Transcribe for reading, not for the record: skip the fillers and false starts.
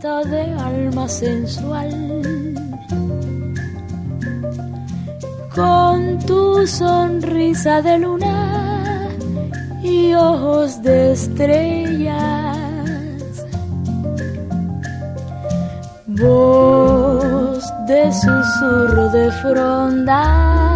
carita de alma sensual, con tu sonrisa de luna y ojos de estrellas, voz de susurro de fronda,